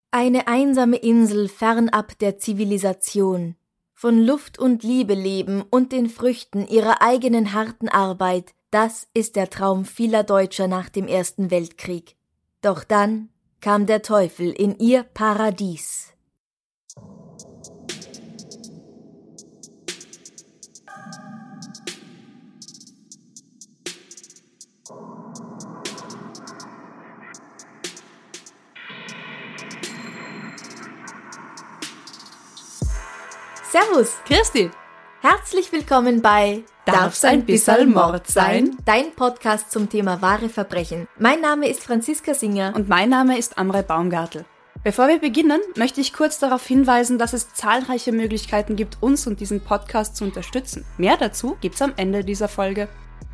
Eine einsame Insel fernab der Zivilisation, von Luft und Liebe leben und den Früchten ihrer eigenen harten Arbeit, das ist der Traum vieler Deutscher nach dem Ersten Weltkrieg. Doch dann kam der Teufel in ihr Paradies. Servus! Christi! Herzlich willkommen bei Darf's ein bisserl Mord sein? Dein Podcast zum Thema wahre Verbrechen. Mein Name ist Franziska Singer. Und mein Name ist Amrei Baumgartl. Bevor wir beginnen, möchte ich kurz darauf hinweisen, dass es zahlreiche Möglichkeiten gibt, uns und diesen Podcast zu unterstützen. Mehr dazu gibt's am Ende dieser Folge.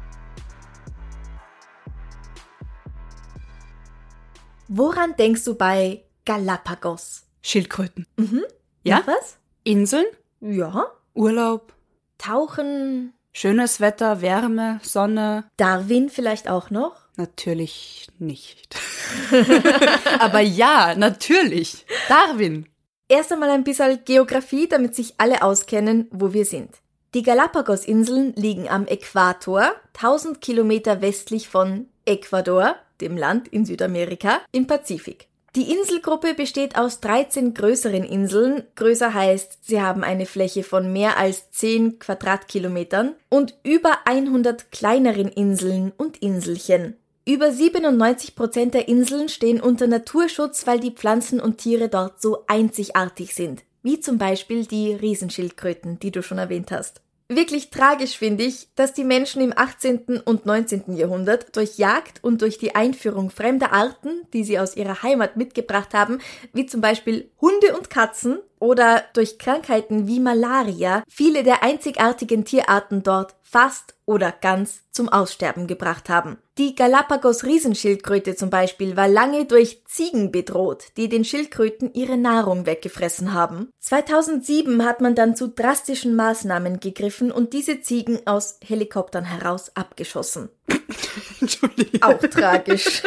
Woran denkst du bei Galapagos? Schildkröten. Ja? Ja? Was? Inseln, Ja. Urlaub, Tauchen. schönes Wetter, Wärme, Sonne. Darwin vielleicht auch noch? Natürlich nicht. Aber ja, natürlich. Darwin. Erst einmal ein bisschen Geografie, damit sich alle auskennen, wo wir sind. Die Galapagos-Inseln liegen am Äquator, 1000 Kilometer westlich von Ecuador, dem Land in Südamerika, im Pazifik. Die Inselgruppe besteht aus 13 größeren Inseln, größer heißt, sie haben eine Fläche von mehr als 10 Quadratkilometern und über 100 kleineren Inseln und Inselchen. Über 97% der Inseln stehen unter Naturschutz, weil die Pflanzen und Tiere dort so einzigartig sind, wie zum Beispiel die Riesenschildkröten, die du schon erwähnt hast. Wirklich tragisch finde ich, dass die Menschen im 18. und 19. Jahrhundert durch Jagd und durch die Einführung fremder Arten, die sie aus ihrer Heimat mitgebracht haben, wie zum Beispiel Hunde und Katzen oder durch Krankheiten wie Malaria, viele der einzigartigen Tierarten dort fast oder ganz zum Aussterben gebracht haben. Die Galapagos-Riesenschildkröte zum Beispiel war lange durch Ziegen bedroht, die den Schildkröten ihre Nahrung weggefressen haben. 2007 hat man dann zu drastischen Maßnahmen gegriffen und diese Ziegen aus Helikoptern heraus abgeschossen. Entschuldigung. Auch tragisch.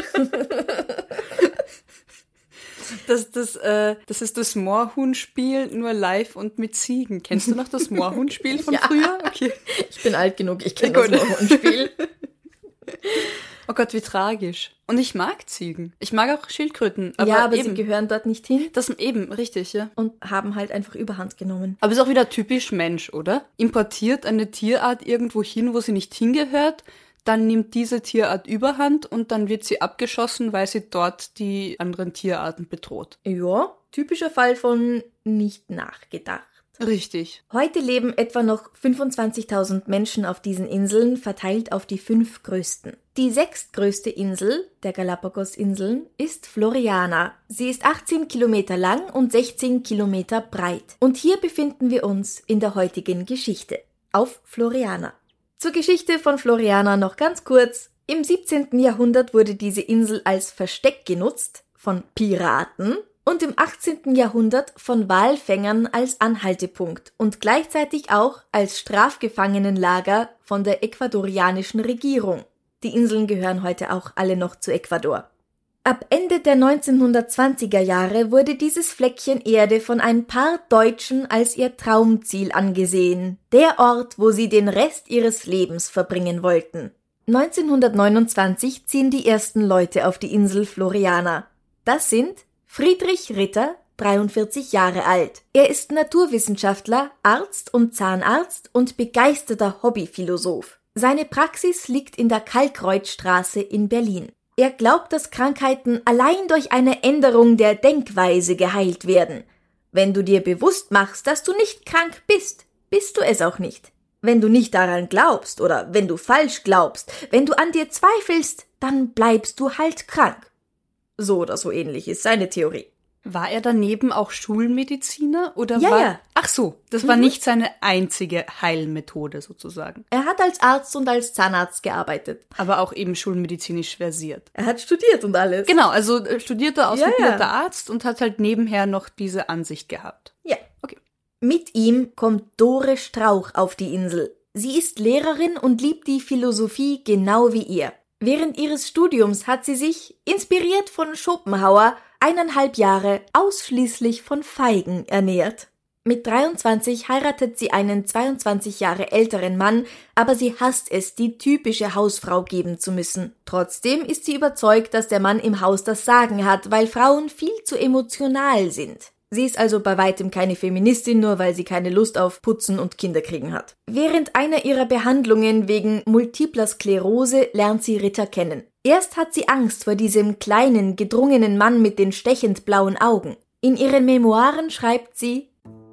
Das ist das Moorhuhn-Spiel, nur live und mit Ziegen. Kennst du noch das Moorhuhn-Spiel von Ja. früher? Okay. Ich bin alt genug, ich kenne Ja, das gut. Moorhuhn-Spiel. Oh Gott, wie tragisch. Und ich mag Ziegen. Ich mag auch Schildkröten. Aber Ja, aber eben, sie gehören dort nicht hin das eben, richtig, ja. und haben halt einfach Überhand genommen. Aber ist auch wieder typisch Mensch, oder? Importiert eine Tierart irgendwo hin, wo sie nicht hingehört, dann nimmt diese Tierart Überhand und dann wird sie abgeschossen, weil sie dort die anderen Tierarten bedroht. Ja, typischer Fall von nicht nachgedacht. Richtig. Heute leben etwa noch 25.000 Menschen auf diesen Inseln, verteilt auf die 5 größten. Die 6. größte Insel der Galapagos-Inseln ist Floriana. Sie ist 18 Kilometer lang und 16 Kilometer breit. Und hier befinden wir uns in der heutigen Geschichte. Auf Floriana. Zur Geschichte von Floriana noch ganz kurz. Im 17. Jahrhundert wurde diese Insel als Versteck genutzt von Piraten und im 18. Jahrhundert von Walfängern als Anhaltepunkt und gleichzeitig auch als Strafgefangenenlager von der ecuadorianischen Regierung. Die Inseln gehören heute auch alle noch zu Ecuador. Ab Ende der 1920er Jahre wurde dieses Fleckchen Erde von ein paar Deutschen als ihr Traumziel angesehen, der Ort, wo sie den Rest ihres Lebens verbringen wollten. 1929 ziehen die ersten Leute auf die Insel Floriana. Das sind Friedrich Ritter, 43 Jahre alt. Er ist Naturwissenschaftler, Arzt und Zahnarzt und begeisterter Hobbyphilosoph. Seine Praxis liegt in der Kalkreuthstraße in Berlin. Er glaubt, dass Krankheiten allein durch eine Änderung der Denkweise geheilt werden. Wenn du dir bewusst machst, dass du nicht krank bist, bist du es auch nicht. Wenn du nicht daran glaubst oder wenn du falsch glaubst, wenn du an dir zweifelst, dann bleibst du halt krank. So oder so ähnlich ist seine Theorie. War er daneben auch Schulmediziner oder Ja, war? ja. Ach so, das war nicht seine einzige Heilmethode sozusagen. Er hat als Arzt und als Zahnarzt gearbeitet. Aber auch eben schulmedizinisch versiert. Er hat studiert und alles. Genau, also studierter, ausgebildeter Ja. Arzt und hat halt nebenher noch diese Ansicht gehabt. Ja. Okay. Mit ihm kommt Dore Strauch auf die Insel. Sie ist Lehrerin und liebt die Philosophie genau wie er. Während ihres Studiums hat sie sich, inspiriert von Schopenhauer, 1,5 Jahre ausschließlich von Feigen ernährt. Mit 23 heiratet sie einen 22 Jahre älteren Mann, aber sie hasst es, die typische Hausfrau geben zu müssen. Trotzdem ist sie überzeugt, dass der Mann im Haus das Sagen hat, weil Frauen viel zu emotional sind. Sie ist also bei weitem keine Feministin, nur weil sie keine Lust auf Putzen und Kinderkriegen hat. Während einer ihrer Behandlungen wegen multipler Sklerose lernt sie Ritter kennen. Erst hat sie Angst vor diesem kleinen, gedrungenen Mann mit den stechend blauen Augen. In ihren Memoiren schreibt sie: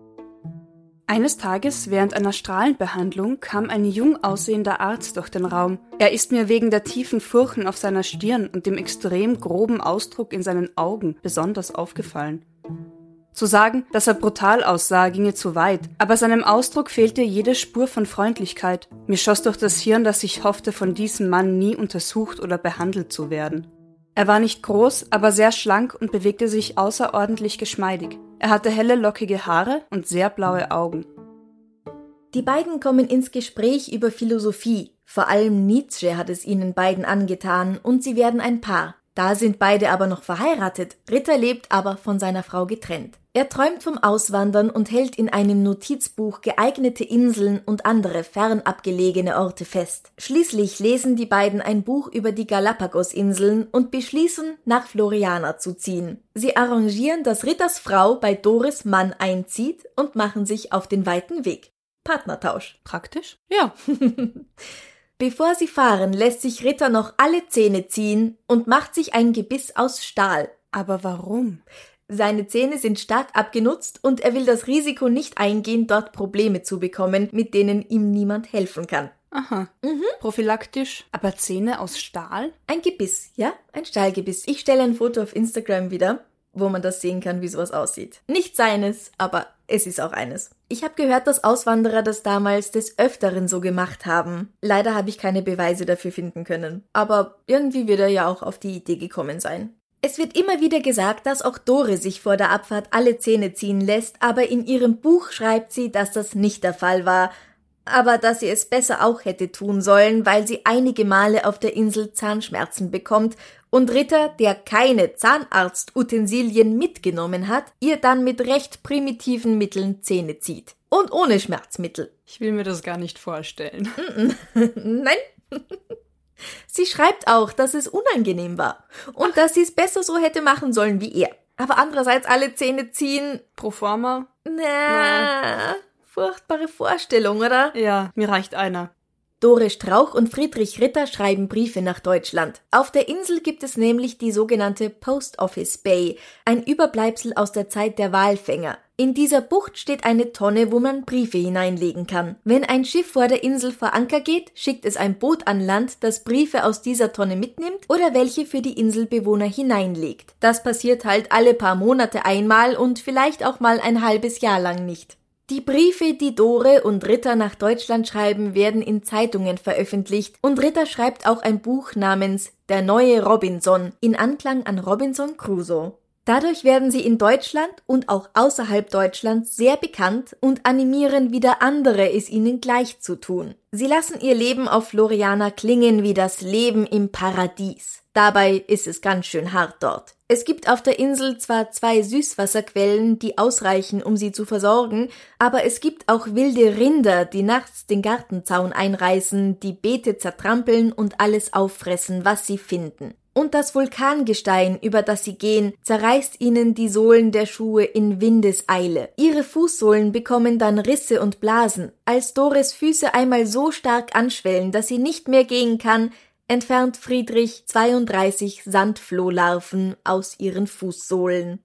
Eines Tages während einer Strahlenbehandlung kam ein jung aussehender Arzt durch den Raum. Er ist mir wegen der tiefen Furchen auf seiner Stirn und dem extrem groben Ausdruck in seinen Augen besonders aufgefallen. Zu sagen, dass er brutal aussah, ginge zu weit, aber seinem Ausdruck fehlte jede Spur von Freundlichkeit. Mir schoss durch das Hirn, dass ich hoffte, von diesem Mann nie untersucht oder behandelt zu werden. Er war nicht groß, aber sehr schlank und bewegte sich außerordentlich geschmeidig. Er hatte helle, lockige Haare und sehr blaue Augen. Die beiden kommen ins Gespräch über Philosophie. Vor allem Nietzsche hat es ihnen beiden angetan und sie werden ein Paar. Da sind beide aber noch verheiratet. Ritter lebt aber von seiner Frau getrennt. Er träumt vom Auswandern und hält in einem Notizbuch geeignete Inseln und andere fernabgelegene Orte fest. Schließlich lesen die beiden ein Buch über die Galapagos-Inseln und beschließen, nach Floriana zu ziehen. Sie arrangieren, dass Ritters Frau bei Doris' Mann einzieht und machen sich auf den weiten Weg. Partnertausch. Praktisch? Ja. Bevor sie fahren, lässt sich Ritter noch alle Zähne ziehen und macht sich ein Gebiss aus Stahl. Aber warum? Seine Zähne sind stark abgenutzt und er will das Risiko nicht eingehen, dort Probleme zu bekommen, mit denen ihm niemand helfen kann. Aha. Prophylaktisch. Aber Zähne aus Stahl? Ein Gebiss, ja? Ein Stahlgebiss. Ich stelle ein Foto auf Instagram wieder, wo man das sehen kann, wie sowas aussieht. Nicht seines, aber es ist auch eines. Ich habe gehört, dass Auswanderer das damals des Öfteren so gemacht haben. Leider habe ich keine Beweise dafür finden können. Aber irgendwie wird er ja auch auf die Idee gekommen sein. Es wird immer wieder gesagt, dass auch Dore sich vor der Abfahrt alle Zähne ziehen lässt, aber in ihrem Buch schreibt sie, dass das nicht der Fall war, aber dass sie es besser auch hätte tun sollen, weil sie einige Male auf der Insel Zahnschmerzen bekommt und Ritter, der keine Zahnarztutensilien mitgenommen hat, ihr dann mit recht primitiven Mitteln Zähne zieht. Und ohne Schmerzmittel. Ich will mir das gar nicht vorstellen. Nein. Sie schreibt auch, dass es unangenehm war und dass sie es besser so hätte machen sollen wie er. Aber andererseits alle Zähne ziehen... Pro forma? Furchtbare Vorstellung, oder? Ja, mir reicht einer. Dore Strauch und Friedrich Ritter schreiben Briefe nach Deutschland. Auf der Insel gibt es nämlich die sogenannte Post Office Bay, ein Überbleibsel aus der Zeit der Walfänger. In dieser Bucht steht eine Tonne, wo man Briefe hineinlegen kann. Wenn ein Schiff vor der Insel vor Anker geht, schickt es ein Boot an Land, das Briefe aus dieser Tonne mitnimmt oder welche für die Inselbewohner hineinlegt. Das passiert halt alle paar Monate einmal und vielleicht auch mal ein halbes Jahr lang nicht. Die Briefe, die Dore und Ritter nach Deutschland schreiben, werden in Zeitungen veröffentlicht und Ritter schreibt auch ein Buch namens Der neue Robinson in Anklang an Robinson Crusoe. Dadurch werden sie in Deutschland und auch außerhalb Deutschlands sehr bekannt und animieren wieder andere, es ihnen gleich zu tun. Sie lassen ihr Leben auf Floriana klingen wie das Leben im Paradies. Dabei ist es ganz schön hart dort. Es gibt auf der Insel zwar 2 Süßwasserquellen, die ausreichen, um sie zu versorgen, aber es gibt auch wilde Rinder, die nachts den Gartenzaun einreißen, die Beete zertrampeln und alles auffressen, was sie finden. Und das Vulkangestein, über das sie gehen, zerreißt ihnen die Sohlen der Schuhe in Windeseile. Ihre Fußsohlen bekommen dann Risse und Blasen. Als Dores Füße einmal so stark anschwellen, dass sie nicht mehr gehen kann, entfernt Friedrich 32 Sandflohlarven aus ihren Fußsohlen.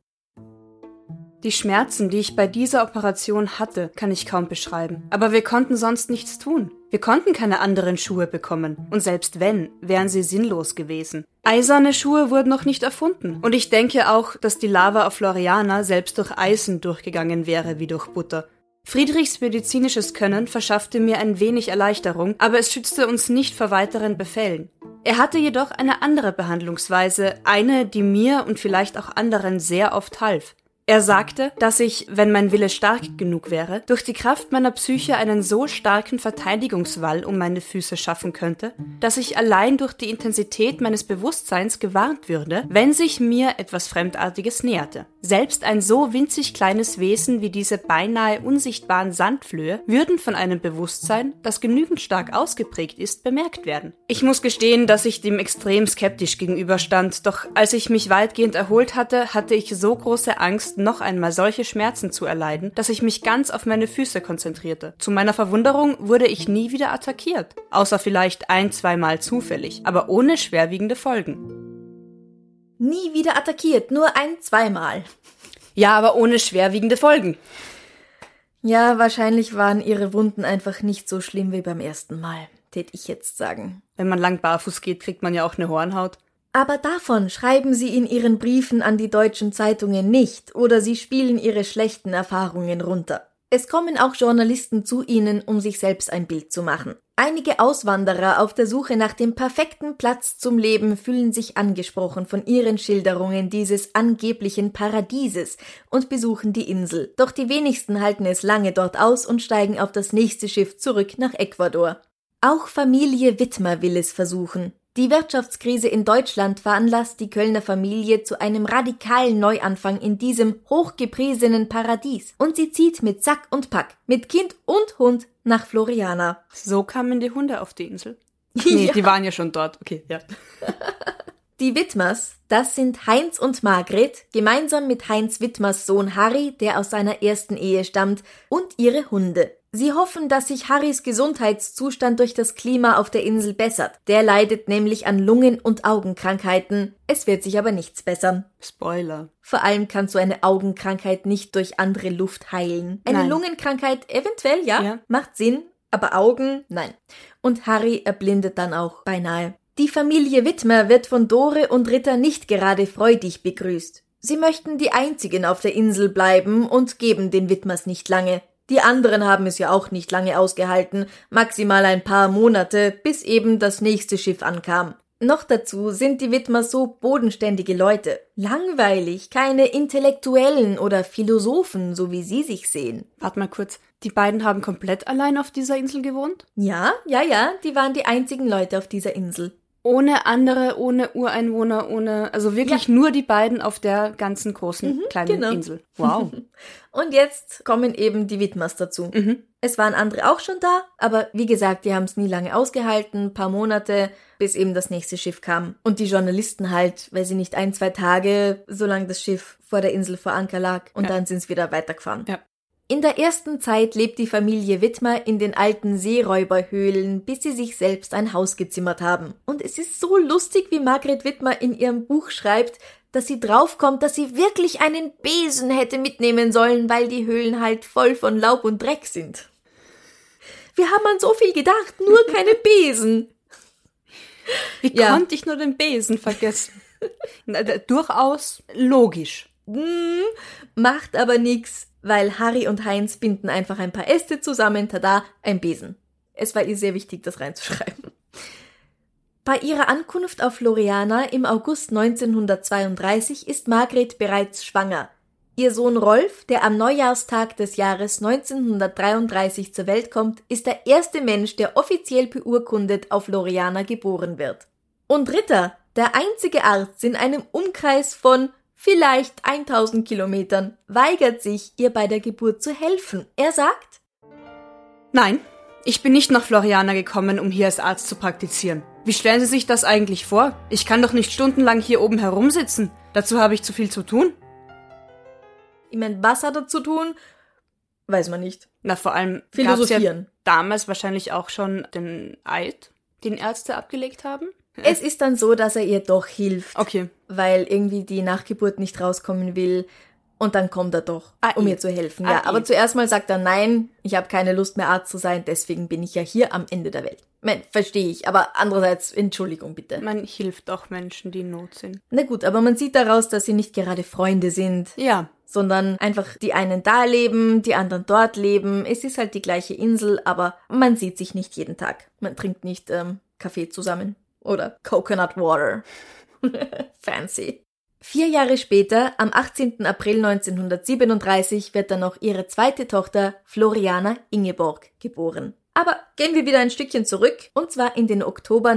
Die Schmerzen, die ich bei dieser Operation hatte, kann ich kaum beschreiben. Aber wir konnten sonst nichts tun. Wir konnten keine anderen Schuhe bekommen. Und selbst wenn, wären sie sinnlos gewesen. Eiserne Schuhe wurden noch nicht erfunden. Und ich denke auch, dass die Lava auf Floriana selbst durch Eisen durchgegangen wäre wie durch Butter. Friedrichs medizinisches Können verschaffte mir ein wenig Erleichterung, aber es schützte uns nicht vor weiteren Befällen. Er hatte jedoch eine andere Behandlungsweise, eine, die mir und vielleicht auch anderen sehr oft half. Er sagte, dass ich, wenn mein Wille stark genug wäre, durch die Kraft meiner Psyche einen so starken Verteidigungswall um meine Füße schaffen könnte, dass ich allein durch die Intensität meines Bewusstseins gewarnt würde, wenn sich mir etwas Fremdartiges näherte. Selbst ein so winzig kleines Wesen wie diese beinahe unsichtbaren Sandflöhe würden von einem Bewusstsein, das genügend stark ausgeprägt ist, bemerkt werden. Ich muss gestehen, dass ich dem extrem skeptisch gegenüberstand, doch als ich mich weitgehend erholt hatte, hatte ich so große Angst, noch einmal solche Schmerzen zu erleiden, dass ich mich ganz auf meine Füße konzentrierte. Zu meiner Verwunderung wurde ich nie wieder attackiert, außer vielleicht 1-2 Mal zufällig, aber ohne schwerwiegende Folgen. Nie wieder attackiert, nur 1-2 Mal. Ja, aber ohne schwerwiegende Folgen. Ja, wahrscheinlich waren ihre Wunden einfach nicht so schlimm wie beim ersten Mal, tät ich jetzt sagen. Wenn man lang barfuß geht, kriegt man ja auch eine Hornhaut. Aber davon schreiben sie in ihren Briefen an die deutschen Zeitungen nicht oder sie spielen ihre schlechten Erfahrungen runter. Es kommen auch Journalisten zu ihnen, um sich selbst ein Bild zu machen. Einige Auswanderer auf der Suche nach dem perfekten Platz zum Leben fühlen sich angesprochen von ihren Schilderungen dieses angeblichen Paradieses und besuchen die Insel. Doch die wenigsten halten es lange dort aus und steigen auf das nächste Schiff zurück nach Ecuador. Auch Familie Widmer will es versuchen. Die Wirtschaftskrise in Deutschland veranlasst die Kölner Familie zu einem radikalen Neuanfang in diesem hochgepriesenen Paradies. Und sie zieht mit Sack und Pack, mit Kind und Hund nach Floriana. So kamen die Hunde auf die Insel? Nee, ja. Die waren ja schon dort. Okay, ja. Die Widmers, das sind Heinz und Margret, gemeinsam mit Heinz Widmers Sohn Harry, der aus seiner ersten Ehe stammt, und ihre Hunde. Sie hoffen, dass sich Harrys Gesundheitszustand durch das Klima auf der Insel bessert. Der leidet nämlich an Lungen- und Augenkrankheiten. Es wird sich aber nichts bessern. Spoiler. Vor allem kann so eine Augenkrankheit nicht durch andere Luft heilen. Eine Lungenkrankheit eventuell, ja, macht Sinn, aber Augen, nein. Und Harry erblindet dann auch beinahe. Die Familie Widmer wird von Dore und Ritter nicht gerade freudig begrüßt. Sie möchten die Einzigen auf der Insel bleiben und geben den Widmers nicht lange. Die anderen haben es ja auch nicht lange ausgehalten, maximal ein paar Monate, bis eben das nächste Schiff ankam. Noch dazu sind die Widmers so bodenständige Leute. Langweilig, keine Intellektuellen oder Philosophen, so wie sie sich sehen. Warte mal kurz, die beiden haben komplett allein auf dieser Insel gewohnt? Ja, die waren die einzigen Leute auf dieser Insel. Ohne andere, ohne Ureinwohner, also wirklich nur die beiden auf der ganzen großen kleinen Insel. Wow. Und jetzt kommen eben die Widmers dazu. Es waren andere auch schon da, aber wie gesagt, die haben es nie lange ausgehalten, ein paar Monate, bis eben das nächste Schiff kam. Und die Journalisten halt, weil sie nicht 1-2 Tage, solange das Schiff vor der Insel vor Anker lag, und dann sind sie wieder weitergefahren. Ja. In der ersten Zeit lebt die Familie Widmer in den alten Seeräuberhöhlen, bis sie sich selbst ein Haus gezimmert haben. Und es ist so lustig, wie Margret Widmer in ihrem Buch schreibt, dass sie draufkommt, dass sie wirklich einen Besen hätte mitnehmen sollen, weil die Höhlen halt voll von Laub und Dreck sind. Wir haben an so viel gedacht, nur keine Besen. Wie konnte ich nur den Besen vergessen? Durchaus logisch. Macht aber nix, weil Harry und Heinz binden einfach ein paar Äste zusammen, tada, ein Besen. Es war ihr sehr wichtig, das reinzuschreiben. Bei ihrer Ankunft auf Floriana im August 1932 ist Margret bereits schwanger. Ihr Sohn Rolf, der am Neujahrstag des Jahres 1933 zur Welt kommt, ist der erste Mensch, der offiziell beurkundet auf Floriana geboren wird. Und Ritter, der einzige Arzt in einem Umkreis von vielleicht 1000 Kilometern, weigert sich, ihr bei der Geburt zu helfen. Er sagt: Nein, ich bin nicht nach Floriana gekommen, um hier als Arzt zu praktizieren. Wie stellen Sie sich das eigentlich vor? Ich kann doch nicht stundenlang hier oben herumsitzen. Dazu habe ich zu viel zu tun. Ich meine, was hat er zu tun? Weiß man nicht. Na, vor allem philosophieren. Ja damals wahrscheinlich auch schon den Eid, den Ärzte abgelegt haben. Es ist dann so, dass er ihr doch hilft. Okay. Weil irgendwie die Nachgeburt nicht rauskommen will. Und dann kommt er doch, um ihr zu helfen. Ja, aber zuerst mal sagt er, nein, ich habe keine Lust mehr Arzt zu sein, deswegen bin ich ja hier am Ende der Welt. Verstehe ich, aber andererseits, Entschuldigung bitte. Man hilft auch Menschen, die in Not sind. Na gut, aber man sieht daraus, dass sie nicht gerade Freunde sind. Ja. Sondern einfach die einen da leben, die anderen dort leben. Es ist halt die gleiche Insel, aber man sieht sich nicht jeden Tag. Man trinkt nicht Kaffee zusammen. Oder Coconut Water. Fancy. 4 Jahre später, am 18. April 1937, wird dann noch ihre zweite Tochter Floriana Ingeborg geboren. Aber gehen wir wieder ein Stückchen zurück, und zwar in den Oktober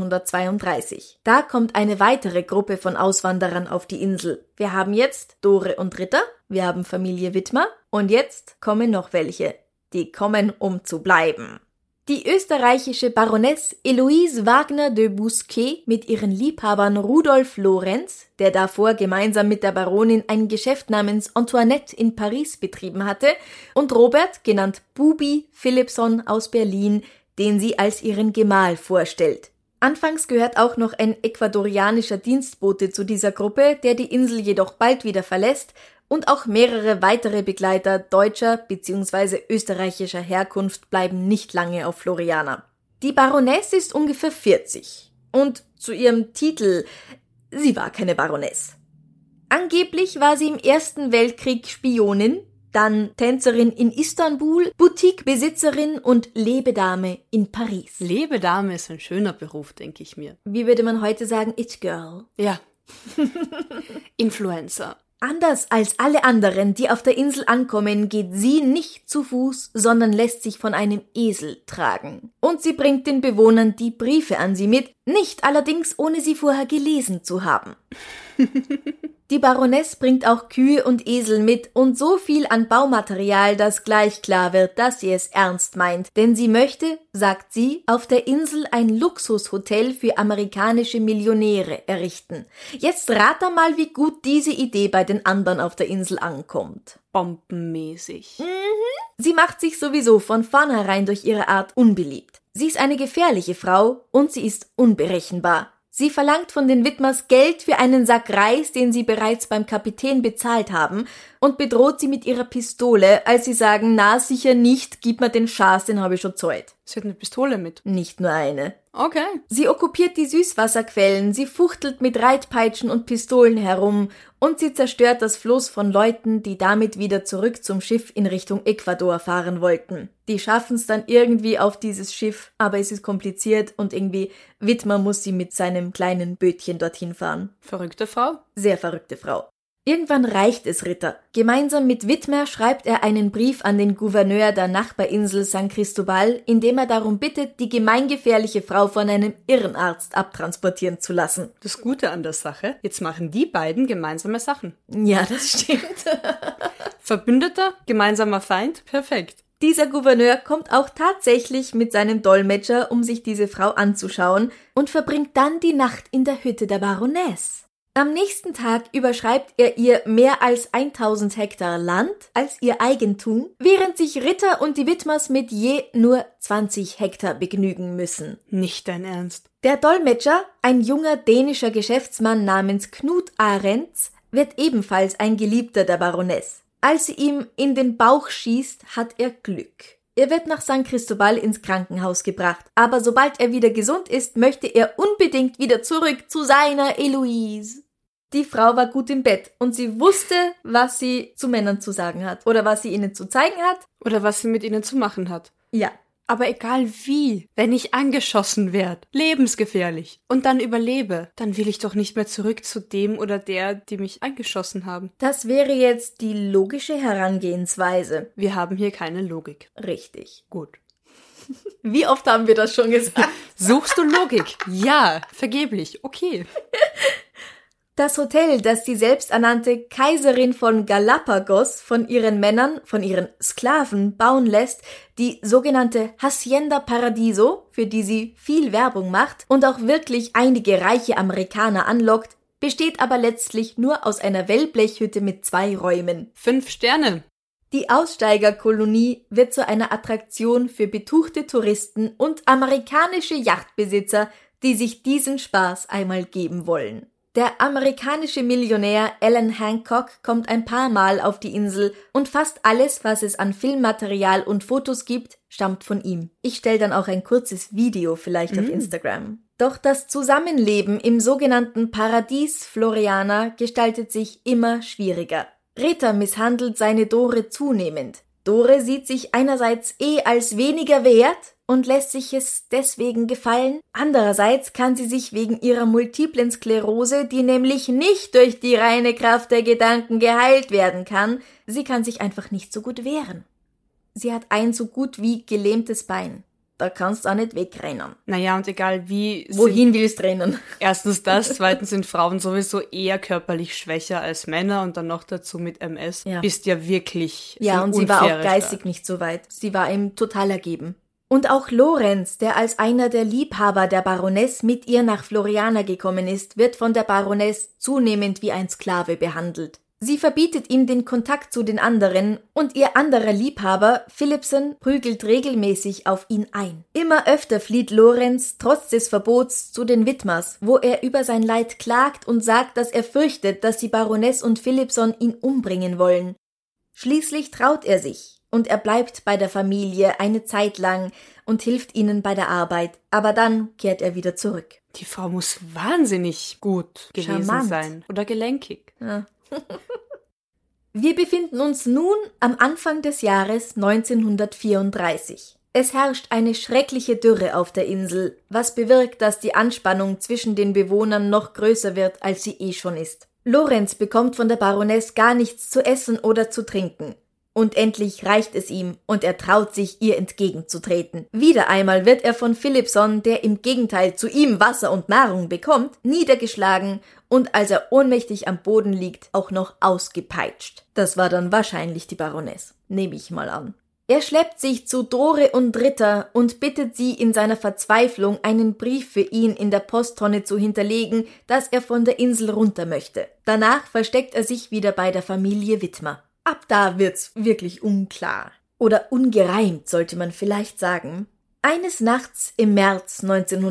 1932. Da kommt eine weitere Gruppe von Auswanderern auf die Insel. Wir haben jetzt Dore und Ritter, wir haben Familie Widmer und jetzt kommen noch welche. Die kommen, um zu bleiben. Die österreichische Baroness Eloise Wagner de Bousquet mit ihren Liebhabern Rudolf Lorenz, der davor gemeinsam mit der Baronin ein Geschäft namens Antoinette in Paris betrieben hatte, und Robert, genannt Bubi Philippson aus Berlin, den sie als ihren Gemahl vorstellt. Anfangs gehört auch noch ein ecuadorianischer Dienstbote zu dieser Gruppe, der die Insel jedoch bald wieder verlässt, und auch mehrere weitere Begleiter deutscher bzw. österreichischer Herkunft bleiben nicht lange auf Floriana. Die Baroness ist ungefähr 40 und zu ihrem Titel, sie war keine Baroness. Angeblich war sie im Ersten Weltkrieg Spionin, dann Tänzerin in Istanbul, Boutiquebesitzerin und Lebedame in Paris. Lebedame ist ein schöner Beruf, denke ich mir. Wie würde man heute sagen, It Girl? Ja. Influencer. Anders als alle anderen, die auf der Insel ankommen, geht sie nicht zu Fuß, sondern lässt sich von einem Esel tragen. Und sie bringt den Bewohnern die Briefe an sie mit, nicht allerdings ohne sie vorher gelesen zu haben. Die Baroness bringt auch Kühe und Esel mit und so viel an Baumaterial, dass gleich klar wird, dass sie es ernst meint. Denn sie möchte, sagt sie, auf der Insel ein Luxushotel für amerikanische Millionäre errichten. Jetzt rat mal, wie gut diese Idee bei den anderen auf der Insel ankommt. Bombenmäßig. Sie macht sich sowieso von vornherein durch ihre Art unbeliebt. Sie ist eine gefährliche Frau und sie ist unberechenbar. Sie verlangt von den Widmers Geld für einen Sack Reis, den sie bereits beim Kapitän bezahlt haben, und bedroht sie mit ihrer Pistole, als sie sagen, na sicher nicht, gib mir den Schaß, den habe ich schon zahlt. Sie hat eine Pistole mit. Nicht nur eine. Okay. Sie okkupiert die Süßwasserquellen, sie fuchtelt mit Reitpeitschen und Pistolen herum und sie zerstört das Floß von Leuten, die damit wieder zurück zum Schiff in Richtung Ecuador fahren wollten. Die schaffen es dann irgendwie auf dieses Schiff, aber es ist kompliziert und irgendwie Widmer muss sie mit seinem kleinen Bötchen dorthin fahren. Verrückte Frau? Sehr verrückte Frau. Irgendwann reicht es Ritter. Gemeinsam mit Widmer schreibt er einen Brief an den Gouverneur der Nachbarinsel San Cristobal, in dem er darum bittet, die gemeingefährliche Frau von einem Irrenarzt abtransportieren zu lassen. Das Gute an der Sache, jetzt machen die beiden gemeinsame Sachen. Ja, das stimmt. Verbündeter, gemeinsamer Feind, perfekt. Dieser Gouverneur kommt auch tatsächlich mit seinem Dolmetscher, um sich diese Frau anzuschauen, und verbringt dann die Nacht in der Hütte der Baroness. Am nächsten Tag überschreibt er ihr mehr als 1000 Hektar Land als ihr Eigentum, während sich Ritter und die Widmers mit je nur 20 Hektar begnügen müssen. Nicht dein Ernst. Der Dolmetscher, ein junger dänischer Geschäftsmann namens Knut Arendts, wird ebenfalls ein Geliebter der Baroness. Als sie ihm in den Bauch schießt, hat er Glück. Er wird nach San Cristobal ins Krankenhaus gebracht, aber sobald er wieder gesund ist, möchte er unbedingt wieder zurück zu seiner Eloise. Die Frau war gut im Bett und sie wusste, was sie zu Männern zu sagen hat oder was sie ihnen zu zeigen hat. Oder was sie mit ihnen zu machen hat. Ja. Aber egal wie, wenn ich angeschossen werde, lebensgefährlich, und dann überlebe, dann will ich doch nicht mehr zurück zu dem oder der, die mich angeschossen haben. Das wäre jetzt die logische Herangehensweise. Wir haben hier keine Logik. Richtig. Gut. Wie oft haben wir das schon gesagt? Suchst du Logik? Ja, vergeblich. Okay. Das Hotel, das die selbsternannte Kaiserin von Galapagos von ihren Männern, von ihren Sklaven bauen lässt, die sogenannte Hacienda Paradiso, für die sie viel Werbung macht und auch wirklich einige reiche Amerikaner anlockt, besteht aber letztlich nur aus einer Wellblechhütte mit 2 Räumen. 5 Sterne. Die Aussteigerkolonie wird zu einer Attraktion für betuchte Touristen und amerikanische Yachtbesitzer, die sich diesen Spaß einmal geben wollen. Der amerikanische Millionär Alan Hancock kommt ein paar Mal auf die Insel und fast alles, was es an Filmmaterial und Fotos gibt, stammt von ihm. Ich stelle dann auch ein kurzes Video vielleicht auf Instagram. Doch das Zusammenleben im sogenannten Paradies Floriana gestaltet sich immer schwieriger. Ritter misshandelt seine Dore zunehmend. Dore sieht sich einerseits als weniger wert und lässt sich es deswegen gefallen. Andererseits kann sie sich wegen ihrer multiplen Sklerose, die nämlich nicht durch die reine Kraft der Gedanken geheilt werden kann, sie kann sich einfach nicht so gut wehren. Sie hat ein so gut wie gelähmtes Bein. Da kannst du auch nicht wegrennen. Naja, und egal wie... Wohin willst du rennen? Erstens das, zweitens sind Frauen sowieso eher körperlich schwächer als Männer und dann noch dazu mit MS. Ja. Bist ja wirklich... Ja, und sie war auch geistig nicht so weit. Sie war ihm total ergeben. Und auch Lorenz, der als einer der Liebhaber der Baroness mit ihr nach Floriana gekommen ist, wird von der Baroness zunehmend wie ein Sklave behandelt. Sie verbietet ihm den Kontakt zu den anderen und ihr anderer Liebhaber, Philippson, prügelt regelmäßig auf ihn ein. Immer öfter flieht Lorenz, trotz des Verbots, zu den Widmers, wo er über sein Leid klagt und sagt, dass er fürchtet, dass die Baroness und Philippson ihn umbringen wollen. Schließlich traut er sich und er bleibt bei der Familie eine Zeit lang und hilft ihnen bei der Arbeit, aber dann kehrt er wieder zurück. Die Frau muss wahnsinnig gut gewesen Charmant sein. Oder gelenkig. Ja. Wir befinden uns nun am Anfang des Jahres 1934. Es herrscht eine schreckliche Dürre auf der Insel, was bewirkt, dass die Anspannung zwischen den Bewohnern noch größer wird, als sie eh schon ist. Lorenz bekommt von der Baroness gar nichts zu essen oder zu trinken. Und endlich reicht es ihm und er traut sich, ihr entgegenzutreten. Wieder einmal wird er von Philippson, der im Gegenteil zu ihm Wasser und Nahrung bekommt, niedergeschlagen und als er ohnmächtig am Boden liegt, auch noch ausgepeitscht. Das war dann wahrscheinlich die Baroness, nehme ich mal an. Er schleppt sich zu Dore und Ritter und bittet sie in seiner Verzweiflung, einen Brief für ihn in der Posttonne zu hinterlegen, dass er von der Insel runter möchte. Danach versteckt er sich wieder bei der Familie Widmer. Ab da wird's wirklich unklar. Oder ungereimt, sollte man vielleicht sagen. Eines Nachts im März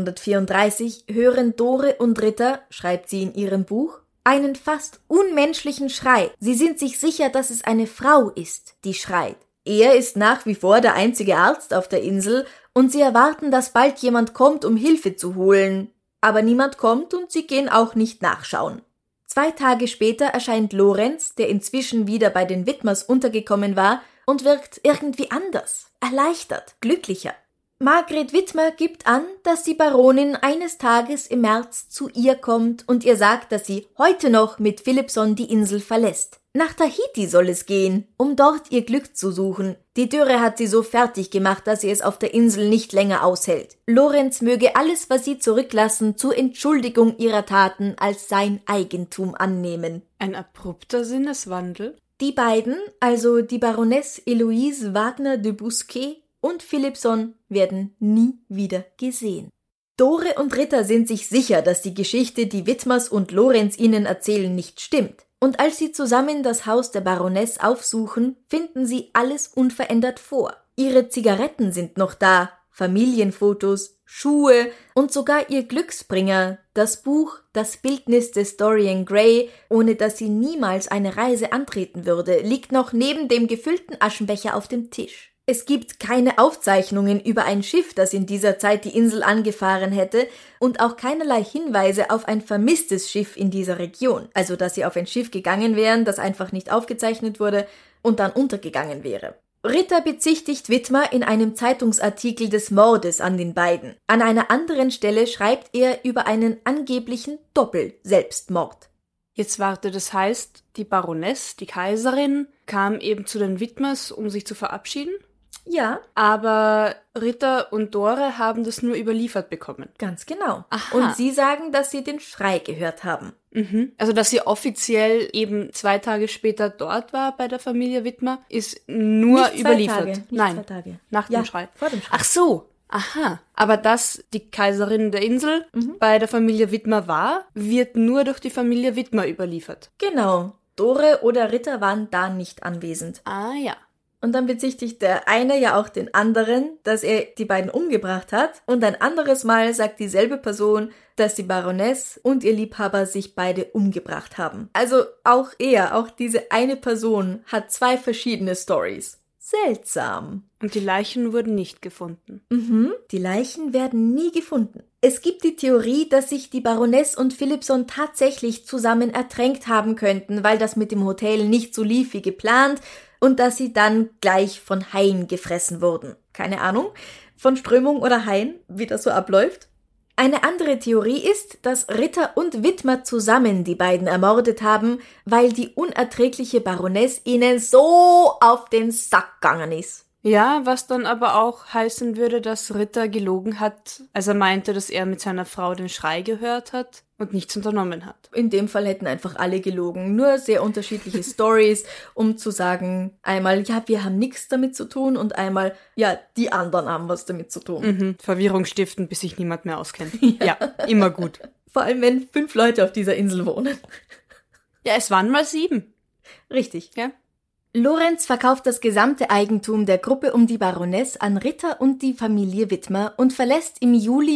1934 hören Dore und Ritter, schreibt sie in ihrem Buch, einen fast unmenschlichen Schrei. Sie sind sich sicher, dass es eine Frau ist, die schreit. Er ist nach wie vor der einzige Arzt auf der Insel und sie erwarten, dass bald jemand kommt, um Hilfe zu holen. Aber niemand kommt und sie gehen auch nicht nachschauen. 2 Tage später erscheint Lorenz, der inzwischen wieder bei den Widmers untergekommen war, und wirkt irgendwie anders, erleichtert, glücklicher. Margret Widmer gibt an, dass die Baronin eines Tages im März zu ihr kommt und ihr sagt, dass sie heute noch mit Philippson die Insel verlässt. Nach Tahiti soll es gehen, um dort ihr Glück zu suchen. Die Dürre hat sie so fertig gemacht, dass sie es auf der Insel nicht länger aushält. Lorenz möge alles, was sie zurücklassen, zur Entschuldigung ihrer Taten als sein Eigentum annehmen. Ein abrupter Sinneswandel. Die beiden, also die Baroness Eloise Wagner de Bousquet und Philippson, werden nie wieder gesehen. Dore und Ritter sind sich sicher, dass die Geschichte, die Widmers und Lorenz ihnen erzählen, nicht stimmt. Und als sie zusammen das Haus der Baroness aufsuchen, finden sie alles unverändert vor. Ihre Zigaretten sind noch da, Familienfotos, Schuhe und sogar ihr Glücksbringer, das Buch Das Bildnis des Dorian Gray, ohne dass sie niemals eine Reise antreten würde, liegt noch neben dem gefüllten Aschenbecher auf dem Tisch. Es gibt keine Aufzeichnungen über ein Schiff, das in dieser Zeit die Insel angefahren hätte und auch keinerlei Hinweise auf ein vermisstes Schiff in dieser Region. Also, dass sie auf ein Schiff gegangen wären, das einfach nicht aufgezeichnet wurde und dann untergegangen wäre. Ritter bezichtigt Widmer in einem Zeitungsartikel des Mordes an den beiden. An einer anderen Stelle schreibt er über einen angeblichen Doppel-Selbstmord. Jetzt warte, das heißt, die Baroness, die Kaiserin, kam eben zu den Widmers, um sich zu verabschieden? Ja. Aber Ritter und Dore haben das nur überliefert bekommen. Ganz genau. Aha. Und sie sagen, dass sie den Schrei gehört haben. Mhm. Also, dass sie offiziell eben 2 Tage später dort war bei der Familie Widmer, ist nur Nicht 2 überliefert. Tage, nicht Nein, 2 Tage. nach dem Ja, Schrei. vor dem Schrei. Ach so, aha. Aber dass die Kaiserin der Insel bei der Familie Widmer war, wird nur durch die Familie Widmer überliefert. Genau. Dore oder Ritter waren da nicht anwesend. Ah ja. Und dann bezichtigt der eine ja auch den anderen, dass er die beiden umgebracht hat. Und ein anderes Mal sagt dieselbe Person, dass die Baroness und ihr Liebhaber sich beide umgebracht haben. Also auch diese eine Person hat 2 verschiedene Stories. Seltsam. Und die Leichen wurden nicht gefunden. Die Leichen werden nie gefunden. Es gibt die Theorie, dass sich die Baroness und Philippson tatsächlich zusammen ertränkt haben könnten, weil das mit dem Hotel nicht so lief wie geplant und dass sie dann gleich von Haien gefressen wurden. Keine Ahnung, von Strömung oder Haien, wie das so abläuft. Eine andere Theorie ist, dass Ritter und Widmer zusammen die beiden ermordet haben, weil die unerträgliche Baroness ihnen so auf den Sack gegangen ist. Ja, was dann aber auch heißen würde, dass Ritter gelogen hat, als er meinte, dass er mit seiner Frau den Schrei gehört hat und nichts unternommen hat. In dem Fall hätten einfach alle gelogen, nur sehr unterschiedliche Stories, um zu sagen, einmal, ja, wir haben nichts damit zu tun und einmal, ja, die anderen haben was damit zu tun. Verwirrung stiften, bis sich niemand mehr auskennt. Ja, immer gut. Vor allem, wenn 5 Leute auf dieser Insel wohnen. Ja, es waren mal 7. Richtig. Ja. Lorenz verkauft das gesamte Eigentum der Gruppe um die Baroness an Ritter und die Familie Widmer und verlässt im Juli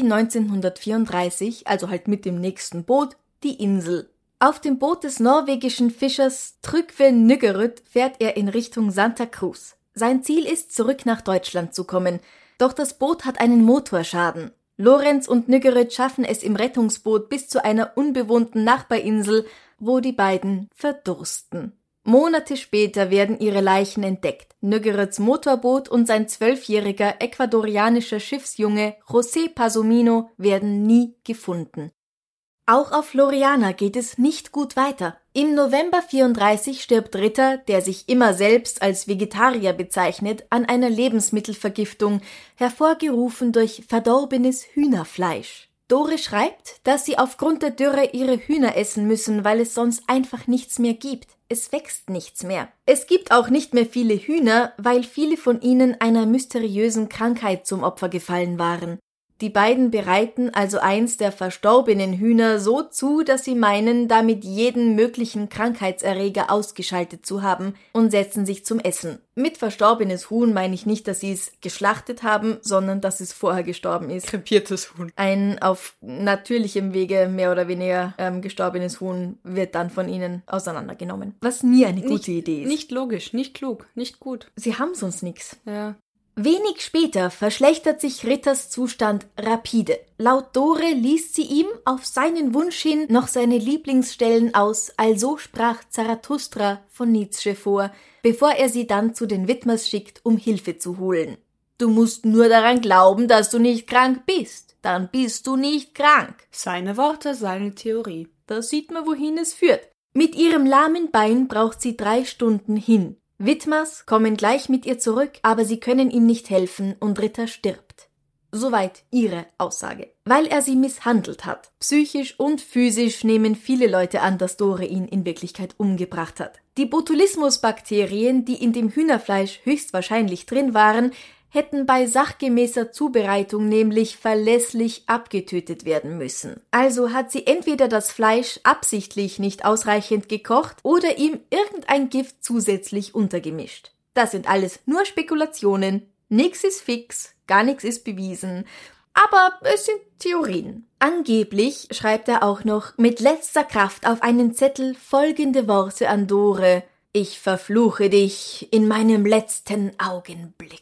1934, also halt mit dem nächsten Boot, die Insel. Auf dem Boot des norwegischen Fischers Trygve Nyggerud fährt er in Richtung Santa Cruz. Sein Ziel ist, zurück nach Deutschland zu kommen, doch das Boot hat einen Motorschaden. Lorenz und Nyggerud schaffen es im Rettungsboot bis zu einer unbewohnten Nachbarinsel, wo die beiden verdursten. Monate später werden ihre Leichen entdeckt. Nyggeruds Motorboot und sein 12-jähriger ecuadorianischer Schiffsjunge José Pasomino werden nie gefunden. Auch auf Floriana geht es nicht gut weiter. Im November 34 stirbt Ritter, der sich immer selbst als Vegetarier bezeichnet, an einer Lebensmittelvergiftung, hervorgerufen durch verdorbenes Hühnerfleisch. Dore schreibt, dass sie aufgrund der Dürre ihre Hühner essen müssen, weil es sonst einfach nichts mehr gibt. Es wächst nichts mehr. Es gibt auch nicht mehr viele Hühner, weil viele von ihnen einer mysteriösen Krankheit zum Opfer gefallen waren. Die beiden bereiten also eins der verstorbenen Hühner so zu, dass sie meinen, damit jeden möglichen Krankheitserreger ausgeschaltet zu haben und setzen sich zum Essen. Mit verstorbenes Huhn meine ich nicht, dass sie es geschlachtet haben, sondern dass es vorher gestorben ist. Krepiertes Huhn. Ein auf natürlichem Wege mehr oder weniger gestorbenes Huhn wird dann von ihnen auseinandergenommen. Was nie eine gute Idee ist. Nicht logisch, nicht klug, nicht gut. Sie haben sonst nichts. Ja. Wenig später verschlechtert sich Ritters Zustand rapide. Laut Dore liest sie ihm auf seinen Wunsch hin noch seine Lieblingsstellen aus Also sprach Zarathustra von Nietzsche vor, bevor er sie dann zu den Widmers schickt, um Hilfe zu holen. Du musst nur daran glauben, dass du nicht krank bist. Dann bist du nicht krank. Seine Worte, seine Theorie. Da sieht man, wohin es führt. Mit ihrem lahmen Bein braucht sie 3 Stunden hin. Widmers kommen gleich mit ihr zurück, aber sie können ihm nicht helfen und Ritter stirbt. Soweit ihre Aussage. Weil er sie misshandelt hat. Psychisch und physisch nehmen viele Leute an, dass Dore ihn in Wirklichkeit umgebracht hat. Die Botulismusbakterien, die in dem Hühnerfleisch höchstwahrscheinlich drin waren, hätten bei sachgemäßer Zubereitung nämlich verlässlich abgetötet werden müssen. Also hat sie entweder das Fleisch absichtlich nicht ausreichend gekocht oder ihm irgendein Gift zusätzlich untergemischt. Das sind alles nur Spekulationen, nix ist fix, gar nichts ist bewiesen, aber es sind Theorien. Angeblich schreibt er auch noch mit letzter Kraft auf einen Zettel folgende Worte an Dore: Ich verfluche dich in meinem letzten Augenblick.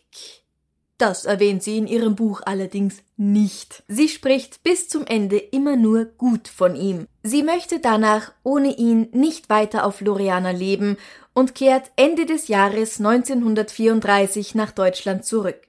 Das erwähnt sie in ihrem Buch allerdings nicht. Sie spricht bis zum Ende immer nur gut von ihm. Sie möchte danach ohne ihn nicht weiter auf Floriana leben und kehrt Ende des Jahres 1934 nach Deutschland zurück.